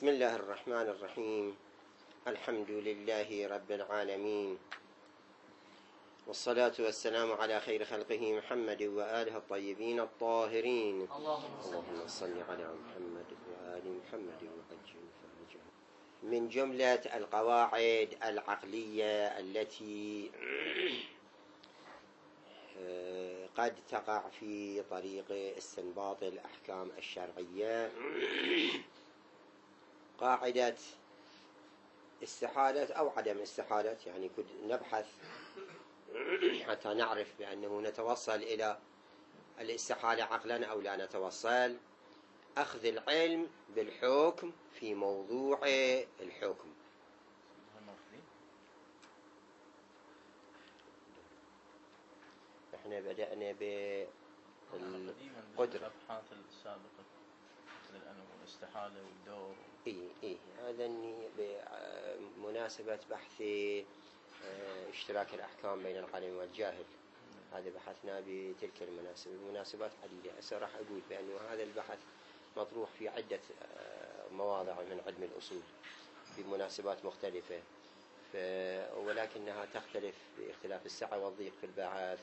بسم الله الرحمن الرحيم. الحمد لله رب العالمين، والصلاة والسلام على خير خلقه محمد وآله الطيبين الطاهرين. اللهم صل على محمد وآل محمد وعجل فرجهم. من جملة القواعد العقلية التي قد تقع في طريق استنباط الأحكام الشرعية قاعدة استحالة أو عدم استحالة، يعني كنت نبحث حتى نعرف بأنه نتوصل إلى الاستحالة عقلا أو لا نتوصل. أخذ العلم بالحكم في موضوع الحكم. نحن بدأنا بالقدرة الأبحاث السابقة مثل الاستحالة والدور. هذا بمناسبة بحث اشتراك الأحكام بين العالم والجاهل. هذا بحثنا بتلك المناسبات عديدة. راح أقول بأنه هذا البحث مطروح في عدة مواضع من علم الأصول بمناسبات مختلفة، ولكنها تختلف باختلاف السعة والضيق في البحث.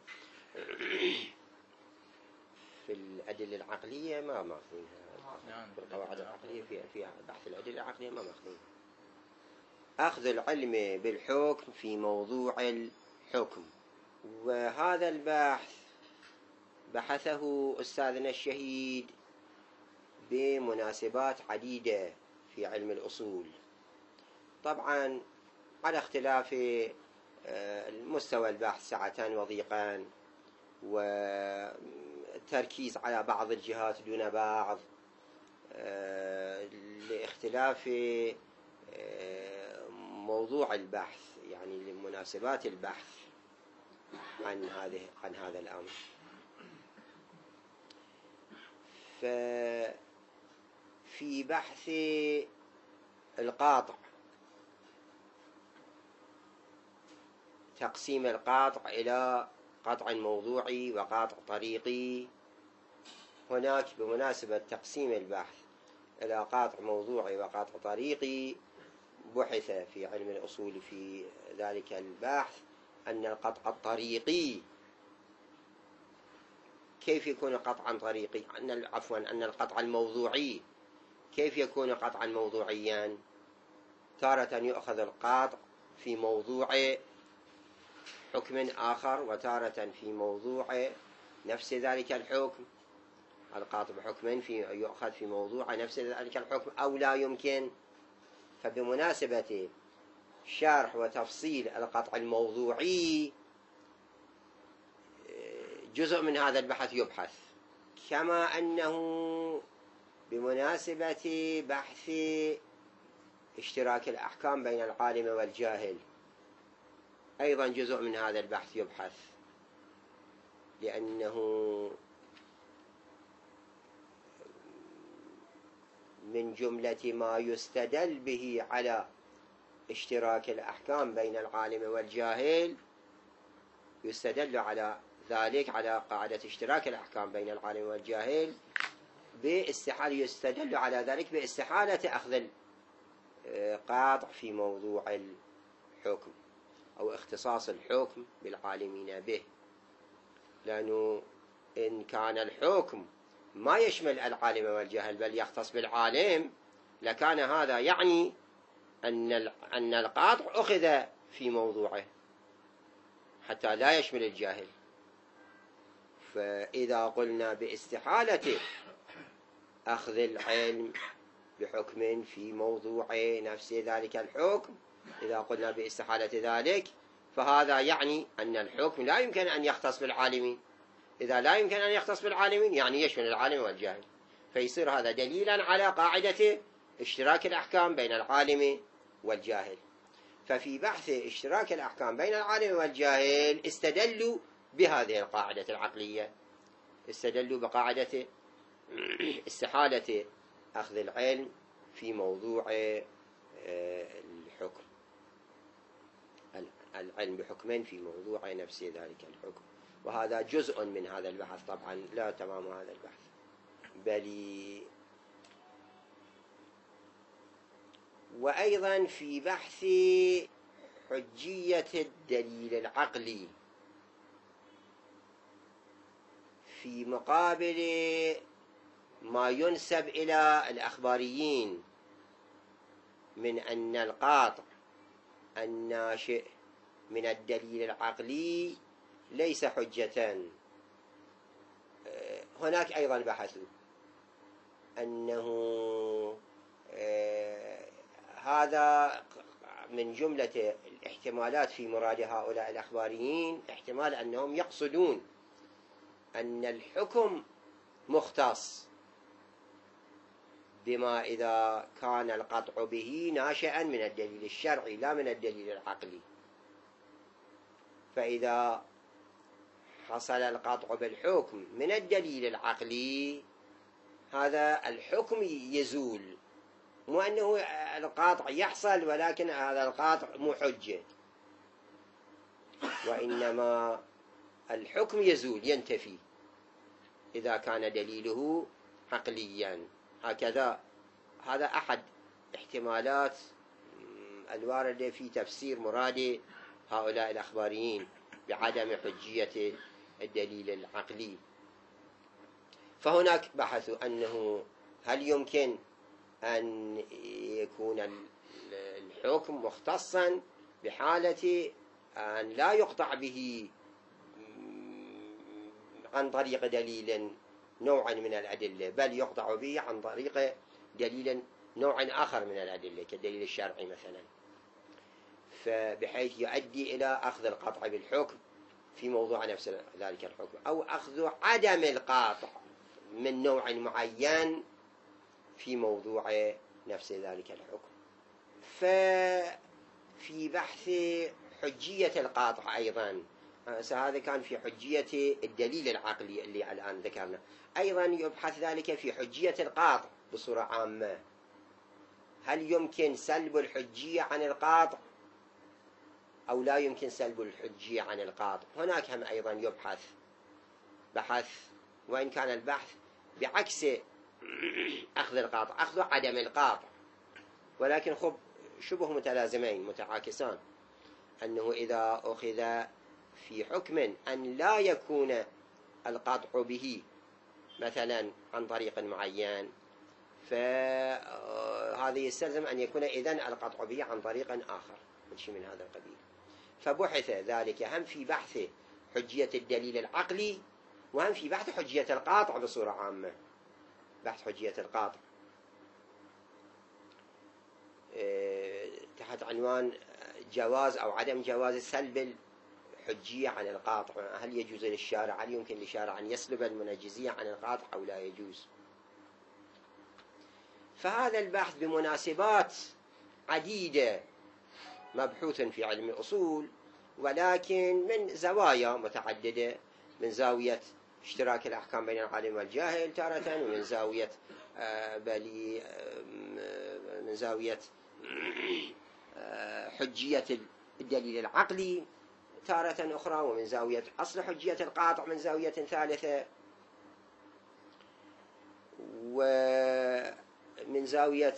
في الأدلة العقلية ما ماخذينها، في القواعد العقلية في بحث الأدلة العقلية ما ماخذينها. أخذ العلم بالحكم في موضوع الحكم، وهذا البحث بحثه أستاذنا الشهيد بمناسبات عديدة في علم الأصول، طبعا على اختلاف المستوى البحث سعتان وضيقان، والتركيز على بعض الجهات دون بعض، لاختلاف موضوع البحث، يعني لمناسبات البحث عن هذا الأمر. ففي بحث القاطع، تقسيم القاطع إلى قطع موضوعي وقاطع طريقي، هناك بمناسبة تقسيم البحث إلى قاطع موضوعي وقاطع طريقي بحث في علم الأصول في ذلك البحث أن القطع الطريقي كيف يكون قطعا طريقي، أن القطع الموضوعي كيف يكون قطعا موضوعيا. تارة يؤخذ القاطع في موضوع حكم آخر، وتارة في موضوع نفس ذلك الحكم. القاطع بحكم يؤخذ في موضوع نفس ذلك الحكم أو لا يمكن. فبمناسبة شرح وتفصيل القطع الموضوعي جزء من هذا البحث يبحث، كما أنه بمناسبة بحث اشتراك الأحكام بين العالم والجاهل أيضا جزء من هذا البحث يبحث، لأنه من جملة ما يستدل به على اشتراك الأحكام بين العالم والجاهل، يستدل على ذلك على قاعدة اشتراك الأحكام بين العالم والجاهل باستحالة، يستدل على ذلك باستحالة أخذ القاطع في موضوع الحكم أو اختصاص الحكم بالعالمين به، لأنه إن كان الحكم ما يشمل العالم والجاهل بل يختص بالعالم لكان هذا يعني أن القاطع أخذ في موضوعه حتى لا يشمل الجاهل. فإذا قلنا باستحالة أخذ العلم بحكم في موضوع نفس ذلك الحكم، إذا قلنا باستحالة ذلك فهذا يعني أن الحكم لا يمكن أن يختص بالعالمين. إذا لا يمكن أن يختص بالعالمين يعني يشمل العالم والجاهل، فيصير هذا دليلا على قاعدة اشتراك الأحكام بين العالم والجاهل. ففي بحث اشتراك الأحكام بين العالم والجاهل استدلوا بهذه القاعدة العقلية، استدلوا بقاعدة استحالة أخذ العلم في موضوع الحكم، العلم بحكمين في موضوع نفس ذلك الحكم. وهذا جزء من هذا البحث، طبعا لا تمام هذا البحث، بل وأيضا في بحث حجية الدليل العقلي في مقابل ما ينسب إلى الأخباريين من أن القاطع الناشئ من الدليل العقلي ليس حجة. هناك أيضا بحثوا أنه هذا من جملة الاحتمالات في مراد هؤلاء الأخباريين، احتمال أنهم يقصدون أن الحكم مختص بما إذا كان القطع به ناشئا من الدليل الشرعي لا من الدليل العقلي. فإذا حصل القطع بالحكم من الدليل العقلي هذا الحكم يزول، مو أنه القاطع يحصل ولكن هذا القاطع مو حجة، وإنما الحكم يزول ينتفي إذا كان دليله عقليا. هكذا هذا أحد احتمالات الواردة في تفسير مراد هؤلاء الأخباريين بعدم حجية الدليل العقلي. فهناك بحثوا أنه هل يمكن أن يكون الحكم مختصا بحالة أن لا يقطع به عن طريق دليل نوع من الأدلة، بل يقطع به عن طريق دليل نوع آخر من الأدلة كالدليل الشرعي مثلا، فبحيث يؤدي إلى أخذ القطع بالحكم في موضوع نفس ذلك الحكم، أو أخذ عدم القاطع من نوع معين في موضوع نفس ذلك الحكم. ففي بحث حجية القاطع أيضا، هذا كان في حجية الدليل العقلي اللي الآن ذكرنا، أيضا يبحث ذلك في حجية القاطع بصورة عامة. هل يمكن سلب الحجية عن القاطع أو لا يمكن سلب الحجية عن القاطع؟ هناك هم أيضا يبحث بحث، وإن كان البحث بعكس أخذ القاطع، أخذ عدم القاطع، ولكن خب شبه متلازمين متعاكسان، أنه إذا أخذ في حكم أن لا يكون القطع به مثلا عن طريق معين، فهذا يستلزم أن يكون إذن القطع به عن طريق آخر، شيء من هذا القبيل. فبحث ذلك هم في بحث حجية الدليل العقلي وهم في بحث حجية القاطع بصورة عامة. بحث حجية القاطع تحت عنوان جواز أو عدم جواز سلب الحجية عن القاطع. هل يجوز للشارع، هل يمكن للشارع أن يسلب المنجزية عن القاطع أو لا يجوز؟ فهذا البحث بمناسبات عديدة مبحوث في علم الأصول، ولكن من زوايا متعددة، من زاوية اشتراك الأحكام بين العالم والجاهل تارة، ومن زاوية من زاوية حجية الدليل العقلي تارة أخرى، ومن زاوية أصل حجية القاطع من زاوية ثالثة، ومن زاوية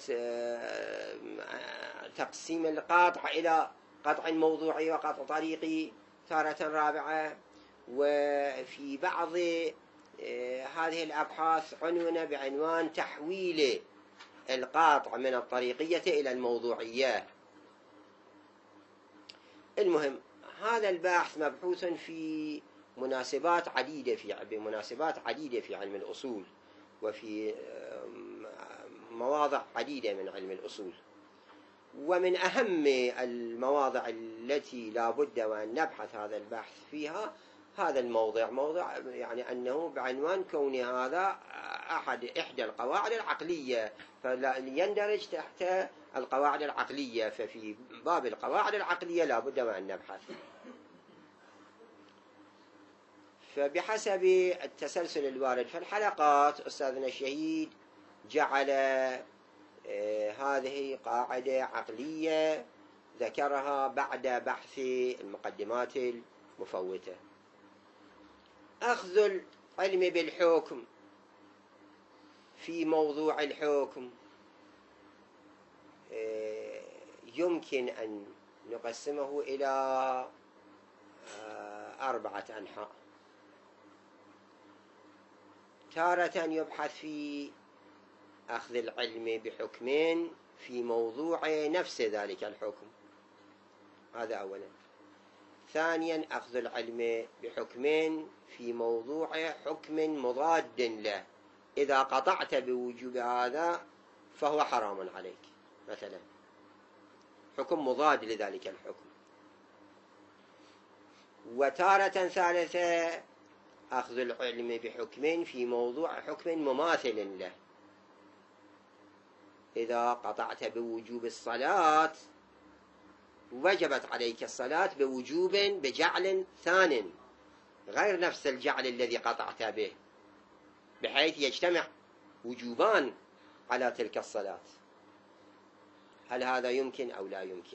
تقسيم القاطع إلى قطع موضوعي وقطع طريقي تارة رابعة. وفي بعض هذه الأبحاث عنون بعنوان تحويل القاطع من الطريقية إلى الموضوعية. المهم هذا البحث مبحوث في مناسبات عديدة في علم الأصول، وفي مواضع عديدة من علم الأصول. ومن أهم المواضع التي لا بد وأن نبحث هذا البحث فيها هذا الموضع، موضع يعني أنه بعنوان كون هذا إحدى القواعد العقلية، فيندرج تحت القواعد العقلية. ففي باب القواعد العقلية لا بد وأن نبحث. فبحسب التسلسل الوارد في الحلقات أستاذنا الشهيد جعل هذه قاعدة عقلية ذكرها بعد بحث المقدمات المفوتة. أخذ العلم بالحكم في موضوع الحكم يمكن أن نقسمه إلى 4 أنحاء. تارة يبحث في أخذ العلم بحكمين في موضوع نفس ذلك الحكم، هذا أولا. ثانيا أخذ العلم بحكمين في موضوع حكم مضاد له، إذا قطعت بوجوب هذا فهو حرام عليك، مثلا حكم مضاد لذلك الحكم. وتارة ثالثة أخذ العلم بحكم في موضوع حكم مماثل له، إذا قطعت بوجوب الصلاة وجبت عليك الصلاة بوجوب بجعل ثان غير نفس الجعل الذي قطعت به، بحيث يجتمع وجوبان على تلك الصلاة. هل هذا يمكن أو لا يمكن؟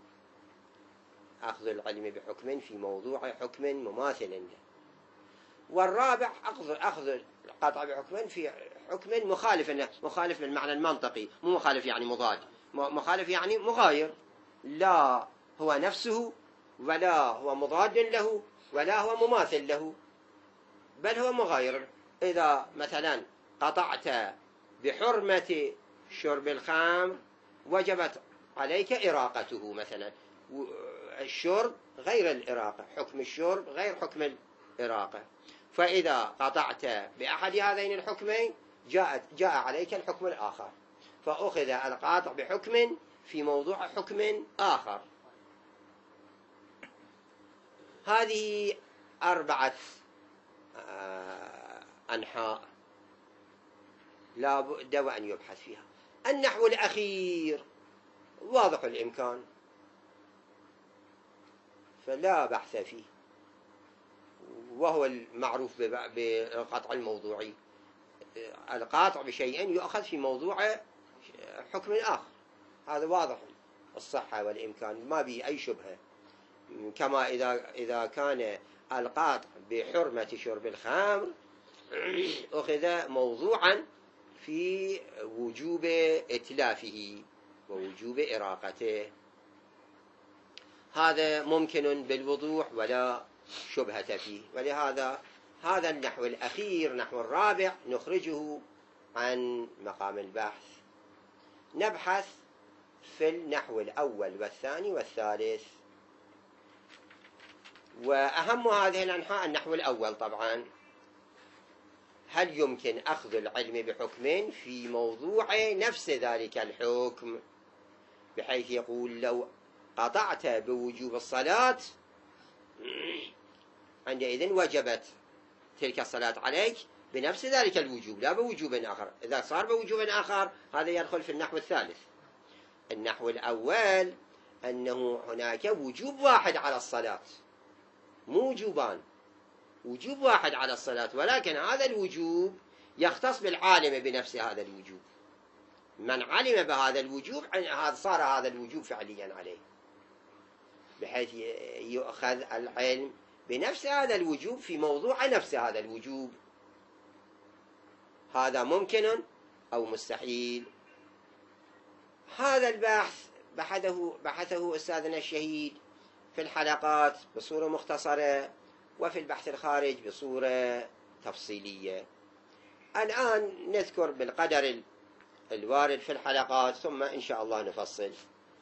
أخذ العلم بحكم في موضوع حكم مماثل له. والرابع أخذ القطع بحكم في حكم مخالف للمعنى المنطقي، مو مخالف يعني مضاد، مخالف يعني مغاير، لا هو نفسه ولا هو مضاد له ولا هو مماثل له، بل هو مغاير. إذا مثلا قطعت بحرمة شرب الخمر وجبت عليك إراقته، مثلا الشرب غير الإراقة، حكم الشرب غير حكم الإراقة، فإذا قطعت بأحد هذين الحكمين جاء عليك الحكم الآخر، فأخذ القاطع بحكم في موضوع حكم آخر. هذه 4 أنحاء لا بد وأن يبحث فيها. النحو الأخير واضح الإمكان فلا بحث فيه، وهو المعروف بالقطع الموضوعي، القاطع بشيء يؤخذ في موضوع حكم آخر، هذا واضح الصحة والإمكان، ما به أي شبهة. كما إذا كان القاطع بحرمة شرب الخمر أخذ موضوعا في وجوب إتلافه ووجوب إراقته، هذا ممكن بالوضوح ولا شبهة فيه. ولهذا هذا النحو الأخير، نحو الرابع، نخرجه عن مقام البحث. نبحث في النحو الأول والثاني والثالث. وأهم هذه الأنحاء النحو الأول طبعا. هل يمكن أخذ العلم بحكم في موضوع نفس ذلك الحكم، بحيث يقول لو قطعت بوجوب الصلاة عندئذ وجبت تلك الصلاة عليك بنفس ذلك الوجوب لا بوجوب آخر. إذا صار بوجوب آخر هذا يدخل في النحو الثالث. النحو الأول أنه هناك وجوب واحد على الصلاة، مو وجوبان، وجوب واحد على الصلاة، ولكن هذا الوجوب يختص بالعالم بنفس هذا الوجوب. من علم بهذا الوجوب صار هذا الوجوب فعليا عليه، بحيث يؤخذ العلم بنفس هذا الوجوب في موضوع نفس هذا الوجوب. هذا ممكن أو مستحيل. هذا البحث بحثه أستاذنا الشهيد في الحلقات بصورة مختصرة، وفي البحث الخارج بصورة تفصيلية. الآن نذكر بالقدر الوارد في الحلقات، ثم إن شاء الله نفصل.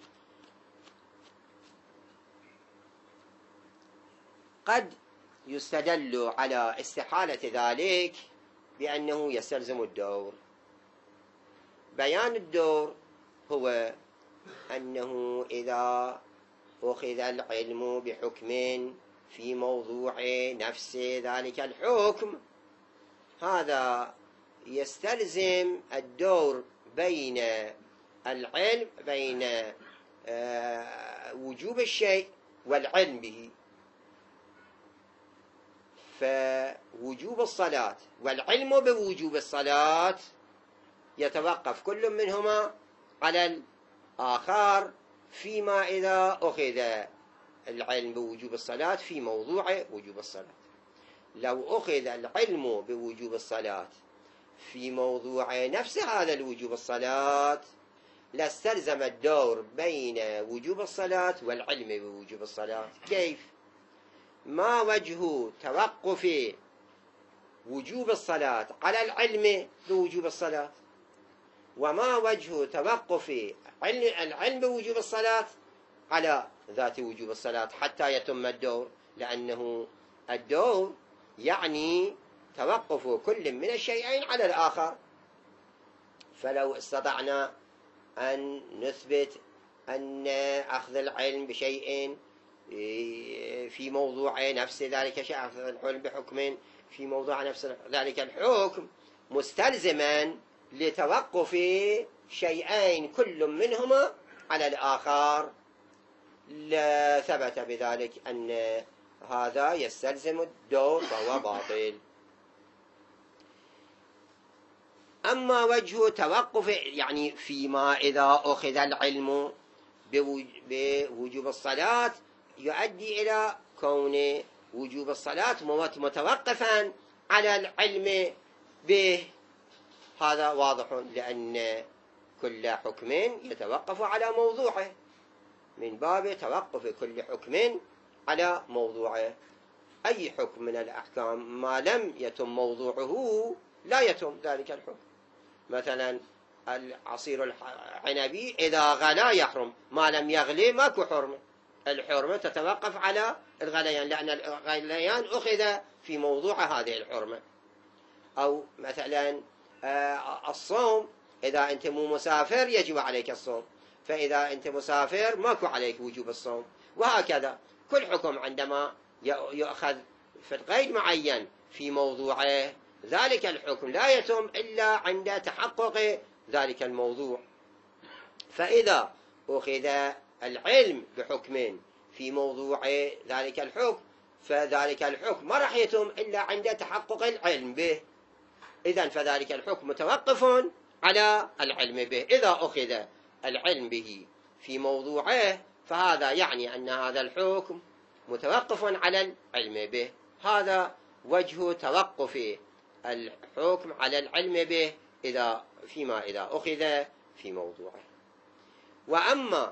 قد يستدل على استحالة ذلك بأنه يستلزم الدور. بيان الدور هو أنه إذا أخذ العلم بحكم في موضوع نفس ذلك الحكم، هذا يستلزم الدور بين العلم، بين وجوب الشيء والعلم به. فوجوب الصلاة والعلم بوجوب الصلاة يتوقف كل منهما على الآخر، فيما إذا أخذ العلم بوجوب الصلاة في موضوع وجوب الصلاة. لو أخذ العلم بوجوب الصلاة في موضوع نفس هذا الوجوب الصلاة، لاستلزم الدور بين وجوب الصلاة والعلم بوجوب الصلاة. كيف؟ ما وجه توقف وجوب الصلاة على العلم بوجوب الصلاة، وما وجه توقف العلم بوجوب الصلاة على ذات وجوب الصلاة حتى يتم الدور؟ لأنه الدور يعني توقف كل من الشيئين على الآخر. فلو استطعنا أن نثبت أن أخذ العلم بشيء في موضوع نفس ذلك الشيء، أخذ العلم بحكم في موضوع نفس ذلك الحكم مستلزما لتوقف شيئين كل منهما على الآخر، لا ثبت بذلك أن هذا يستلزم الدور فهو باطل. أما وجه توقف يعني فيما إذا أخذ العلم بوجوب الصلاة يؤدي إلى كون وجوب الصلاة متوقفا على العلم به، هذا واضح، لأن كل حكم يتوقف على موضوعه، من باب توقف كل حكم على موضوعه. أي حكم من الأحكام ما لم يتم موضوعه لا يتم ذلك الحكم. مثلا العصير العنبي إذا غلا يحرم، ما لم يغلي ماكو حرمة. الحرمة تتوقف على الغليان، لأن الغليان أخذ في موضوع هذه الحرمة. أو مثلا الصوم، إذا أنت مو مسافر يجب عليك الصوم، فإذا أنت مسافر ماكو عليك وجوب الصوم. وهكذا كل حكم عندما يؤخذ في القيد معين في موضوعه، ذلك الحكم لا يتم إلا عند تحقق ذلك الموضوع. فإذا أخذ العلم بحكم في موضوع ذلك الحكم، فذلك الحكم ما راح يتم إلا عند تحقق العلم به. إذن فذلك الحكم متوقف على العلم به. إذا أخذ العلم به في موضوعه فهذا يعني أن هذا الحكم متوقف على العلم به. هذا وجه توقف الحكم على العلم به فيما إذا أخذ في موضوعه. وأما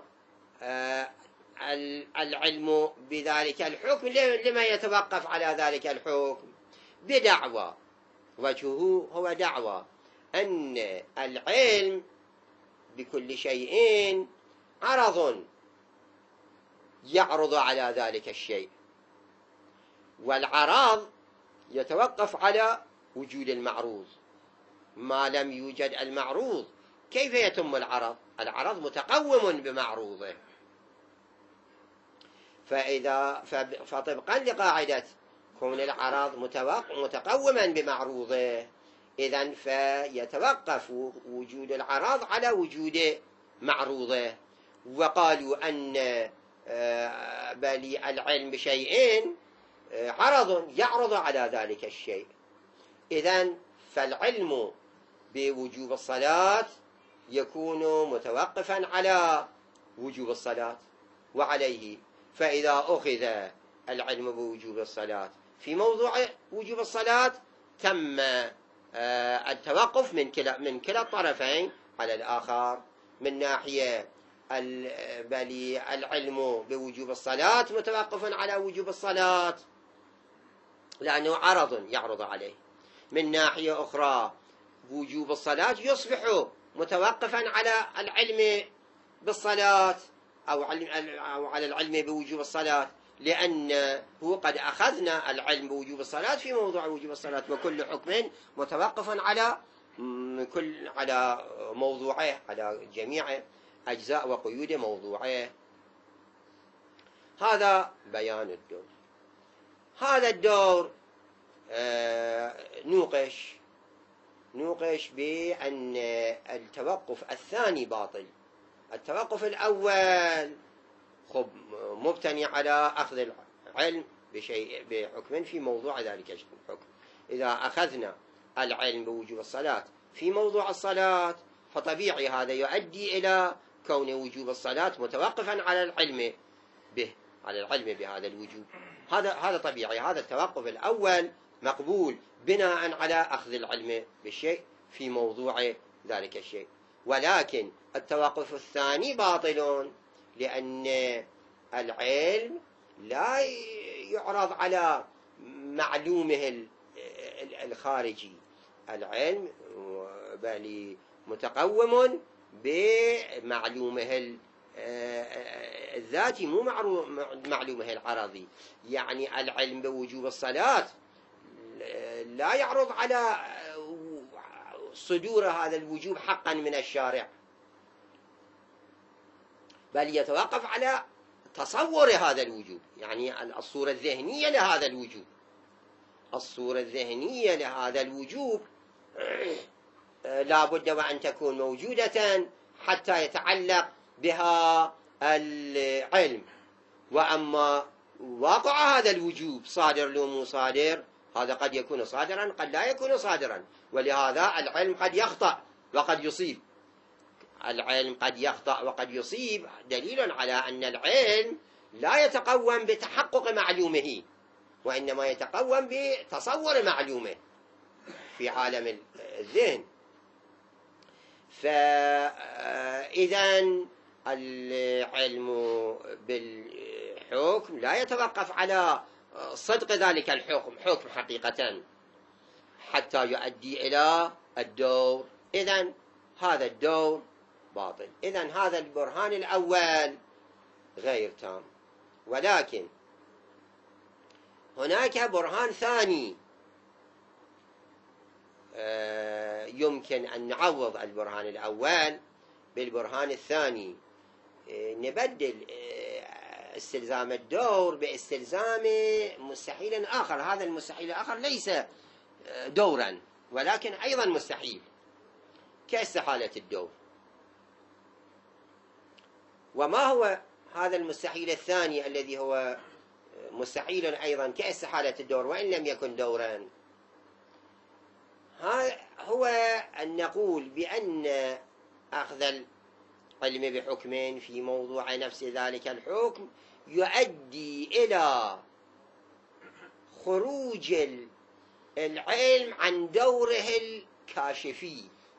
العلم بذلك الحكم لما يتوقف على ذلك الحكم؟ بدعوى، وجهه هو دعوى أن العلم بكل شيء عرض يعرض على ذلك الشيء، والعرض يتوقف على وجود المعروض. ما لم يوجد المعروض كيف يتم العرض؟ العرض متقوم بمعروضه. فطبقا لقاعدة كون العرض متقوما بمعروضه، إذن فيتوقف وجود العرض على وجود معروضه. وقالوا أن بل العلم بشيء عرض يعرض على ذلك الشيء. إذن فالعلم بوجوب الصلاة يكون متوقفا على وجوب الصلاة وعليه. فإذا أخذ العلم بوجوب الصلاة في موضوع وجوب الصلاة تم التوقف من كلا الطرفين على الآخر. من ناحية بل العلم بوجوب الصلاة متوقف على وجوب الصلاة لأنه عرض يعرض عليه. من ناحية أخرى وجوب الصلاة يصبح متوقفا على العلم بالصلاة أو على العلم بوجوب الصلاة، لأنه قد أخذنا العلم بوجوب الصلاة في موضوع وجوب الصلاة، وكل حكم متوقف على موضوعه، على جميع أجزاء وقيود موضوعه. هذا بيان الدور. هذا الدور نوقش بأن التوقف الثاني باطل. التوقف الأول مبتني على أخذ العلم بحكم في موضوع ذلك الحكم. إذا أخذنا العلم بوجوب الصلاة في موضوع الصلاة فطبيعي هذا يؤدي إلى كون وجوب الصلاة متوقفا على العلم بهذا الوجوب. هذا طبيعي. هذا التوقف الأول مقبول بناء على أخذ العلم بالشيء في موضوع ذلك الشيء. ولكن التوقف الثاني باطل، لأن العلم لا يعرض على معلومه الخارجي، العلم بل متقوم بمعلومه الذاتي، مو معلومه العرضي. يعني العلم بوجوب الصلاة لا يعرض على صدور هذا الوجوب حقا من الشارع، بل يتوقف على تصور هذا الوجوب، يعني الصورة الذهنية لهذا الوجوب. الصورة الذهنية لهذا الوجوب لا بد وأن تكون موجودة حتى يتعلق بها العلم. وأما واقع هذا الوجوب صادر لو مو صادر، هذا قد يكون صادرا قد لا يكون صادرا، ولهذا العلم قد يخطأ وقد يصيب. العلم قد يخطأ وقد يصيب دليل على أن العلم لا يتقوم بتحقق معلومه، وإنما يتقوم بتصور معلومه في عالم الذهن. فإذا العلم بالحكم لا يتوقف على صدق ذلك الحكم حكم حقيقة حتى يؤدي إلى الدور. إذن هذا الدور باطل. إذن هذا البرهان الأول غير تام. ولكن هناك برهان ثاني يمكن أن نعوض البرهان الأول بالبرهان الثاني، نبدل استلزام الدور باستلزام مستحيل آخر. هذا المستحيل الآخر ليس دورا ولكن أيضا مستحيل، كاستحالة الدور. وما هو هذا المستحيل الثاني الذي هو مستحيل أيضا كاستحالة الدور وإن لم يكن دورا؟ هو أن نقول بأن أخذ العلم بحكم في موضوع نفس ذلك الحكم يؤدي إلى خروج العلم عن دوره الكاشفي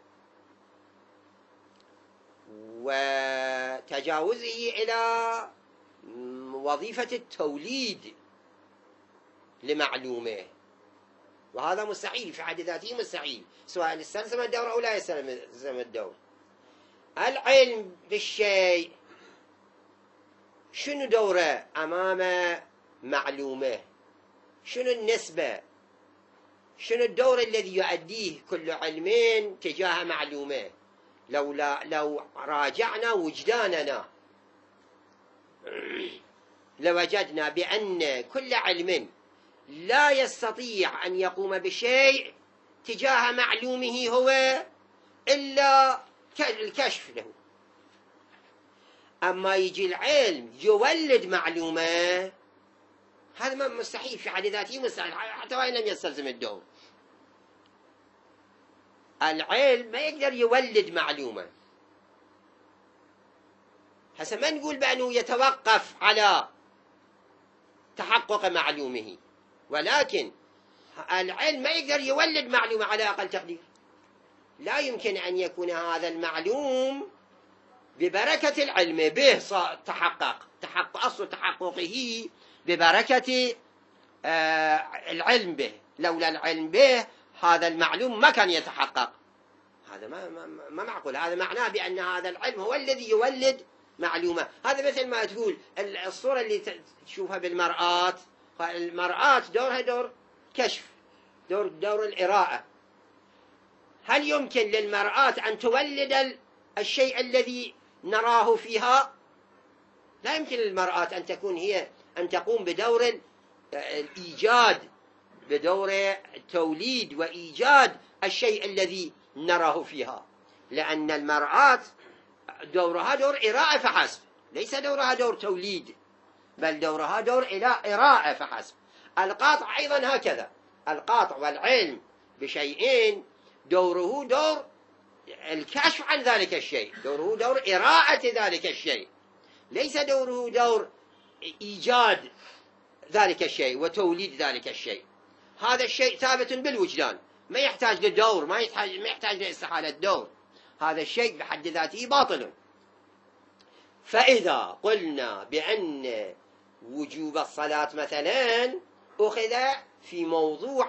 وتجاوزه إلى وظيفة التوليد لمعلومه، وهذا مستحيل في حد ذاته، مستحيل سواء استلزم الدور أو لا يستلزم الدور. العلم بالشيء شنو دوره أمام معلومه؟ شنو النسبة؟ شنو الدور الذي يؤديه كل علم تجاه معلومه؟ لو راجعنا وجداننا لوجدنا بأن كل علم لا يستطيع أن يقوم بشيء تجاه معلومه هو إلا الكشف له. أما يجي العلم يولد معلومة، هذا مستحيل في حد ذاته، مستحيل حتى وإن لم يستلزم الدور. العلم ما يقدر يولد معلومة. هسه ما نقول بأنه يتوقف على تحقق معلومه، ولكن العلم ما يقدر يولد معلومة على أقل تقدير. لا يمكن أن يكون هذا المعلوم ببركة العلم به تحقق أصل تحققه ببركة العلم به. لولا العلم به هذا المعلوم ما كان يتحقق. هذا ما معقول. هذا معناه بأن هذا العلم هو الذي يولد معلومة. هذا مثل ما تقول الصورة اللي تشوفها بالمرآة، المرآة دورها دور كشف، دور الإراءة. هل يمكن للمرآة أن تولد الشيء الذي نراه فيها؟ لا يمكن للمرآة أن تكون هي أن تقوم بدور الإيجاد، بدور التوليد وإيجاد الشيء الذي نراه فيها، لأن المرآة دورها دور إراءة فحسب، ليس دورها دور توليد، بل دورها دور إراءة فحسب. القاطع أيضا هكذا. القاطع والعلم بشيئين دوره دور الكشف عن ذلك الشيء، دوره دور إراءة ذلك الشيء، ليس دوره دور إيجاد ذلك الشيء وتوليد ذلك الشيء. هذا الشيء ثابت بالوجدان، ما يحتاج للدور، ما يحتاج لاستحالة الدور. هذا الشيء بحد ذاته باطل. فإذا قلنا بأن وجوب الصلاة مثلا أخذ في موضوع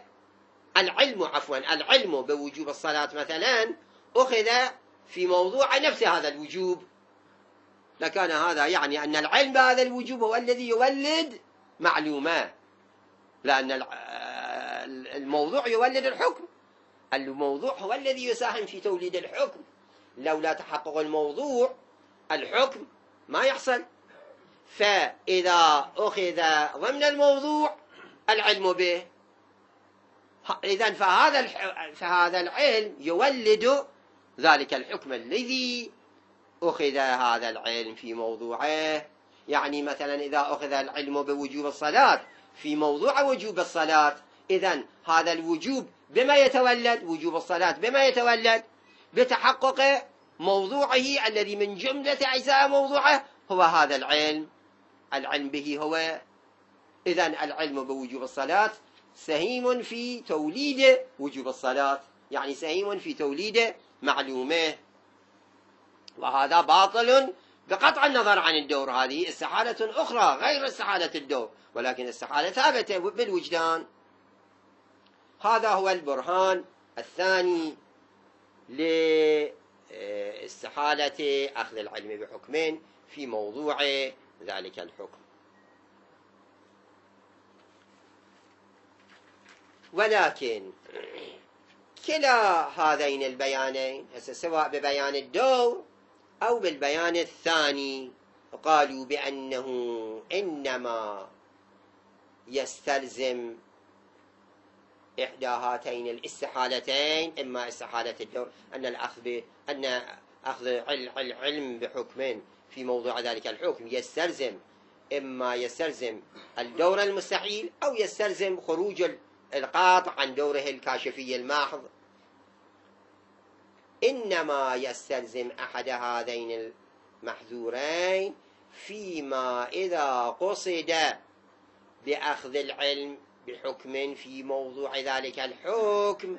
العلم بوجوب الصلاة مثلا أخذ في موضوع نفس هذا الوجوب، لكان هذا يعني أن العلم بهذا الوجوب هو الذي يولد معلومة، لأن الموضوع يولد الحكم، الموضوع هو الذي يساهم في توليد الحكم، لولا تحقق الموضوع الحكم ما يحصل. فإذا أخذ ضمن الموضوع العلم به، إذن فهذا العلم يولد ذلك الحكم الذي أخذ هذا العلم في موضوعه. يعني مثلا إذا أخذ العلم بوجوب الصلاة في موضوع وجوب الصلاة، إذن هذا الوجوب بما يتولد، وجوب الصلاة بما يتولد بتحقق موضوعه الذي من جملة أجزاء موضوعه هو هذا العلم به هو. إذن العلم بوجوب الصلاة سهيم في توليد وجوب الصلاة، يعني سهيم في توليد معلومة، وهذا باطل بقطع النظر عن الدور. هذه استحالة أخرى غير استحالة الدور، ولكن استحالة ثابتة بالوجدان. هذا هو البرهان الثاني لاستحالة أخذ العلم بحكم في موضوع ذلك الحكم. ولكن كلا هذين البيانين، سواء ببيان الدور أو بالبيان الثاني، قالوا بأنه إنما يستلزم إحدى هاتين الاستحالتين، إما استحالة الدور أن أخذ العلم بحكم في موضوع ذلك الحكم يستلزم، إما يستلزم الدور المستحيل أو يستلزم خروج القاطع عن دوره الكاشفي الماحظ. إنما يستلزم أحد هذين المحذورين فيما إذا قصد بأخذ العلم بحكم في موضوع ذلك الحكم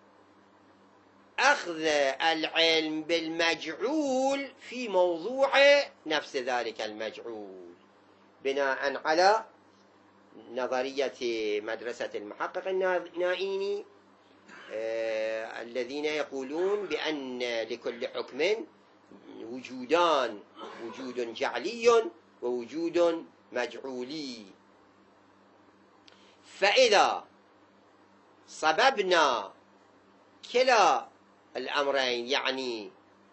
أخذ العلم بالمجعول في موضوع نفس ذلك المجعول، بناء على نظرية مدرسة المحقق النائيني الذين يقولون بأن لكل حكم وجودان، وجود جعلي ووجود مجعولي. فإذا صببنا كلا الأمرين، يعني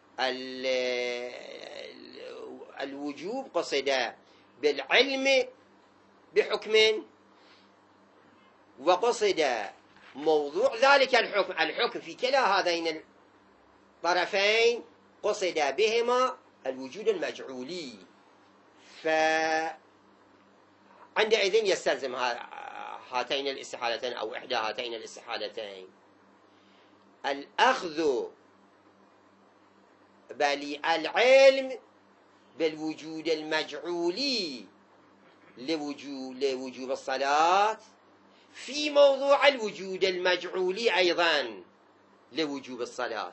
الوجوب قصد بالعلم بحكم، وقصد موضوع ذلك الحكم في كلا هذين الطرفين قصد بهما الوجود المجعولي، فعندئذ يستلزم هاتين الاستحالتين أو إحدى هاتين الاستحالتين الأخذ العلم بالوجود المجعولي لوجوب الصلاة في موضوع الوجود المجعولي أيضا لوجوب الصلاة.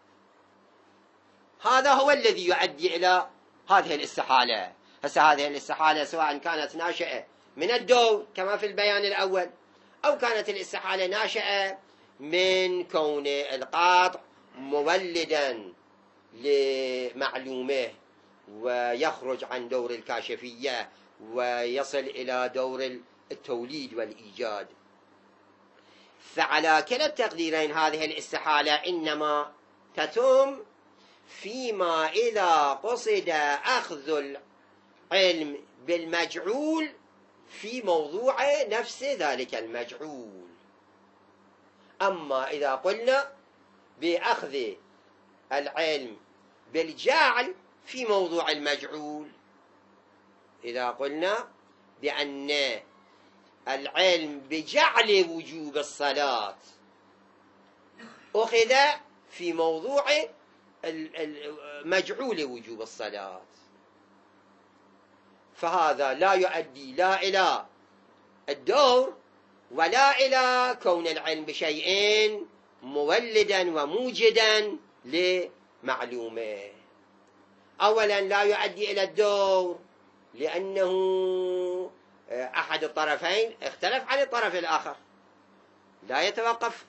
هذا هو الذي يؤدي إلى هذه الاستحالة. هذه الاستحالة سواء كانت ناشئة من الدور كما في البيان الأول، أو كانت الاستحالة ناشئة من كون القاطع مولدا لمعلومه ويخرج عن دور الكاشفية ويصل إلى دور التوليد والإيجاد. فعلى كلا التقديرين هذه الاستحالة إنما تتم فيما إذا قصد أخذ العلم بالمجعول في موضوع نفس ذلك المجعول. أما إذا قلنا بأخذ العلم بالجعل في موضوع المجعول، إذا قلنا بأن العلم بجعل وجوب الصلاة أخذ في موضوع مجعول وجوب الصلاة، فهذا لا يؤدي لا إلى الدور ولا إلى كون العلم بشيء مولدا وموجدا لمعلومة. أولا لا يؤدي إلى الدور، لأنه أحد الطرفين اختلف عن الطرف الآخر، لا يتوقف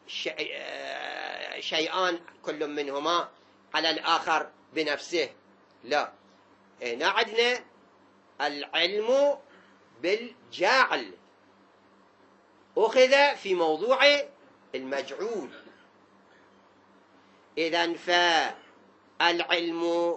شيئان كل منهما على الآخر بنفسه، لا. هنا عندنا العلم بالجاعل أخذ في موضوع المجعول. إذن فالعلم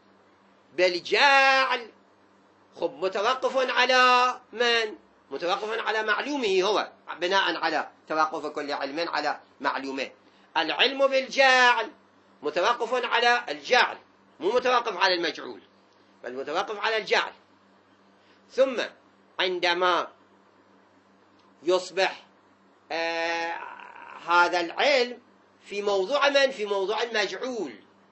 بالجاعل متوقف على من؟ متوقف على معلومه هو، بناء على توقف كل علم على معلومه. العلم بالجاعل متوقف على الجعل، مو متوقف على المجعول، بل متوقف على الجعل. ثم عندما يصبح هذا العلم في موضوع من؟ في موضوع المجعول،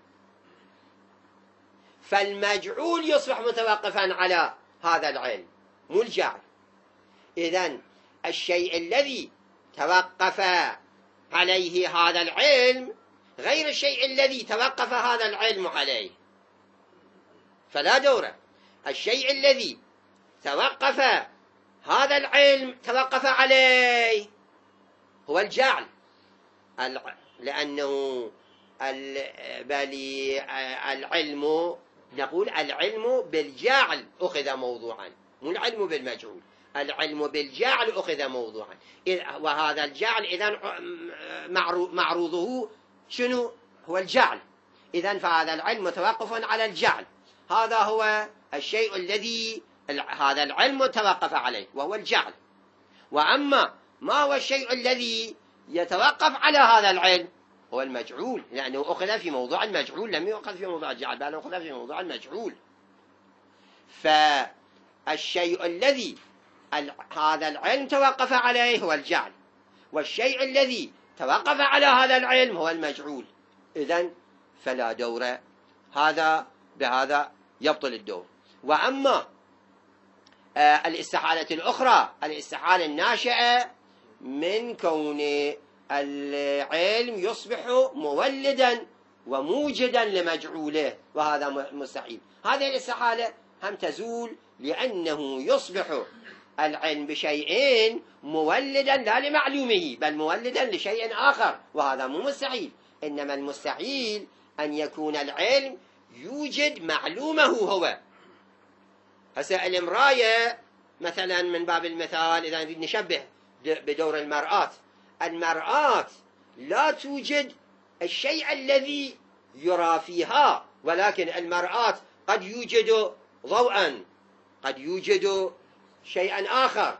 فالمجعول يصبح متوقفا على هذا العلم مو الجعل. إذن الشيء الذي توقف عليه هذا العلم غير الشيء الذي توقف هذا العلم عليه، فلا دور. الشيء الذي توقف هذا العلم توقف عليه هو الجعل، لأنه العلم، نقول العلم بالجعل أخذ موضوعا، مو العلم بالمجعول. العلم بالجعل أخذ موضوعا، وهذا الجعل إذن معروضه شنو؟ هو الجعل. إذن فهذا العلم متوقف على الجعل، هذا هو الشيء الذي هذا العلم توقف عليه وهو الجعل. وأما ما هو الشيء الذي يتوقف على هذا العلم هو المجعول، لأنه أخذ في موضوع المجعول، لم يؤخذ في موضوع الجعل، بل أخذ في موضوع المجعول. فالشيء الذي هذا العلم توقف عليه هو الجعل، والشيء الذي توقف على هذا العلم هو المجعول. إذن فلا دور، هذا بهذا يبطل الدور. وأما الاستحالة الأخرى، الاستحالة الناشئة من كون العلم يصبح مولدا وموجدا لمجعوله، وهذا مستحيل. هذه الاستحالة هم تزول، لأنه يصبح العلم بشيء مولدا لا لمعلومه، بل مولدا لشيء آخر، وهذا مو مستحيل. إنما المستحيل أن يكون العلم يوجد معلومه هو. هسه المراية مثلا، من باب المثال، إذا نشبه بدور المرآة، المرآة لا توجد الشيء الذي يرى فيها، ولكن المرآة قد يوجد ضوءا، قد يوجد شيئا آخر.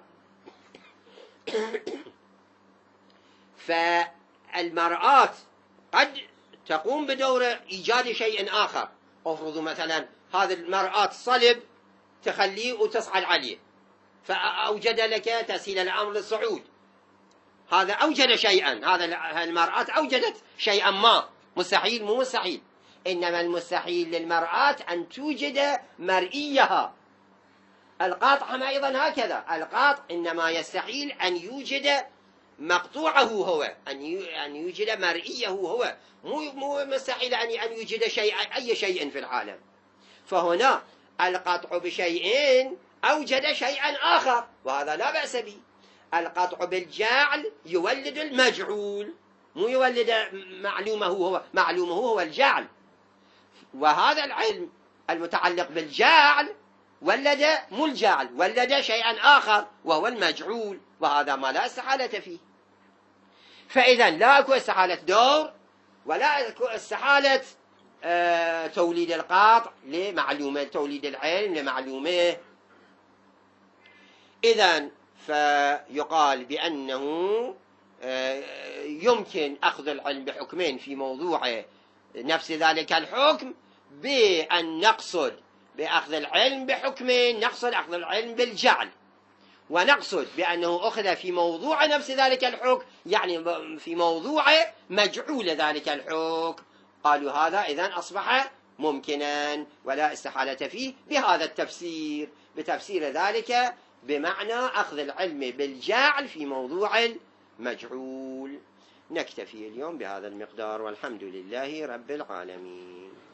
فالمرآة قد تقوم بدور إيجاد شيء آخر. أفرض مثلا هذا المرآة صلب تخليه وتصعد عليه، فأوجد لك تسهيل الأمر للصعود، هذا أوجد شيئا، هذا المرآة أوجدت شيئا ما. مستحيل؟ مو مستحيل. إنما المستحيل للمرآة أن توجد مرئيها. القاطع أيضا هكذا، القاطع إنما يستحيل أن يوجد مقطوعه هو، أن يوجد مرئيه هو، مو مستحيل أن يوجد أي شيء في العالم. فهنا القطع بشيء أوجد شيئا آخر، وهذا لا بأس به. القطع بالجعل يولد المجعول، مو يولد معلومه هو، معلومه هو الجعل. وهذا العلم المتعلق بالجعل ولد مو الجعل، ولد شيئا آخر وهو المجعول، وهذا ما لا استحالة فيه. فإذا لا أكو استحالة دور، ولا أكو استحالة توليد القاطع لمعلومة، توليد العلم لمعلومه. إذن فيقال بأنه يمكن أخذ العلم بحكمين في موضوع نفس ذلك الحكم، بأن نقصد بأخذ العلم بحكمين، نقصد أخذ العلم بالجعل، ونقصد بأنه أخذ في موضوع نفس ذلك الحكم، يعني في موضوع مجعول ذلك الحكم. قالوا هذا إذن أصبح ممكنا ولا استحالة فيه بهذا التفسير، بتفسير ذلك بمعنى أخذ العلم بالجعل في موضوع المجعول. نكتفي اليوم بهذا المقدار، والحمد لله رب العالمين.